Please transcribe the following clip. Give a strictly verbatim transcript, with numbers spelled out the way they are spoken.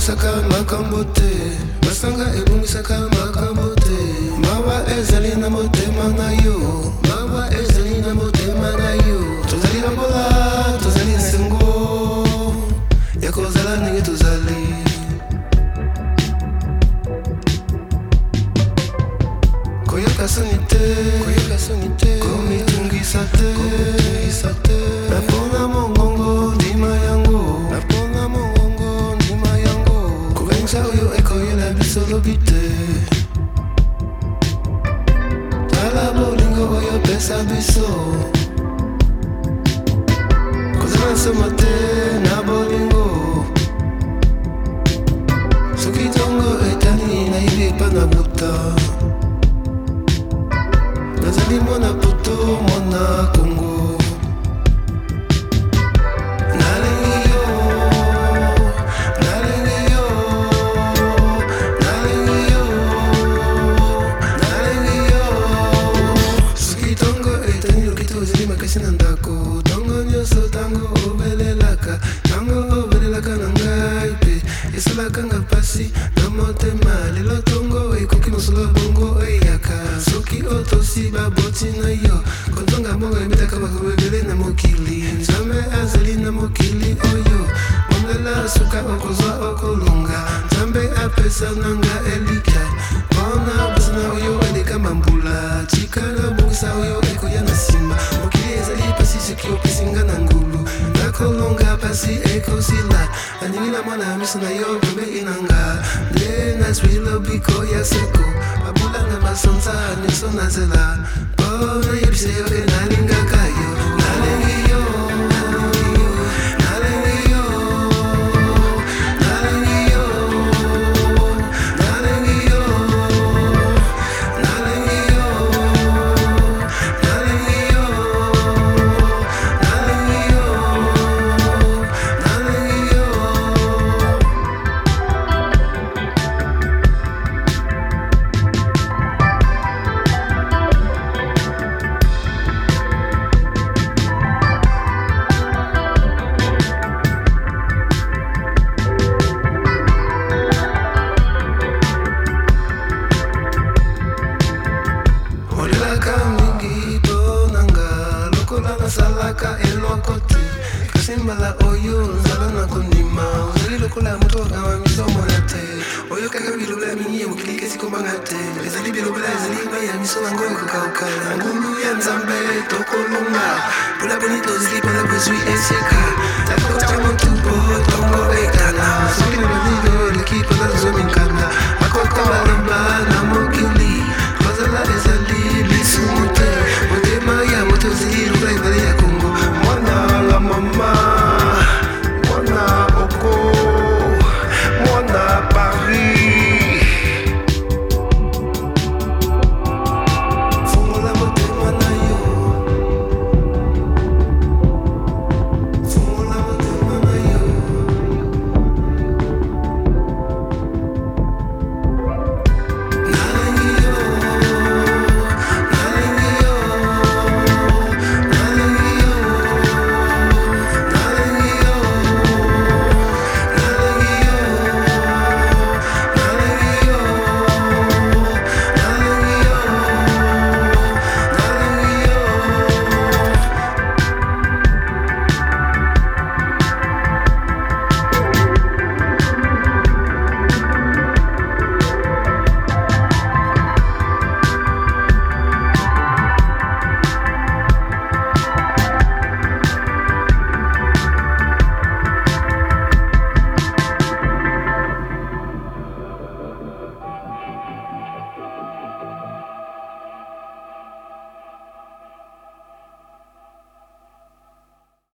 ebungisaka makambo te masanga ebungisaka makambo te mawa ezali na motema na yo mawa ezali na motema na yo tozali lambola tozali nsengo ya kozala ndenge tozali koyoka soni te koyoka soni te komitungisa te komitungisa te napona mongongo ndima yango napona mongongo ndima yango kobengisa oyo ekoyela biso lobi te tala bolingo oyo pesa biso kozala nsoma te na bolingo soki tongo etani nayibi epa na buta nazali mwana poto mwana kongo nalengi yo nalengi yo nalengi yo nalengi yo soki tongo etani lokito ozali makasi na ndako tongo nyonso tango obelelaka tango obelelaka na ngai mpe esalaka nga pasi na motema lelo tongo ekoki mosolo bongo eyaka soki otosi baboti na yo kotonga mbongo ebetaka bakobebele na mokili nzambe azali na mokili oyo mondela suka okozwa okolonga nzambe apesa nanga elika mpona basa na oyo eleka mambula tikala bongisa oyo ekoya na nsima mokili ezali pasi soki opesinga na ngulu nakolonga pasi ekosila aningi na mwana miso na yo pembe inanga nde naswilobiko ya seko abulanga masonza nyonso na nzela mpona yebisa yo e nalingaka yo nalengi yo nalengi yo nalengi yo nalengi yo nalengi yo nalengi yo nalengi yo nalengi yo olelaka mingi ponanga lokola nasalaka eloko te kasi mbala oyo nzala na kondima ozali lokola moto akama miso mona te oyo kaka bilobela mingi ya mokili kasi kombanga te ezali bilobela ezali mai ya miso nango ekokauka na ngulu ya nzambe tokolonga mpona poni tozili mpona kozwi esika takota motupo tongo etana soki na baligo eleki mpona tozominkanda akotama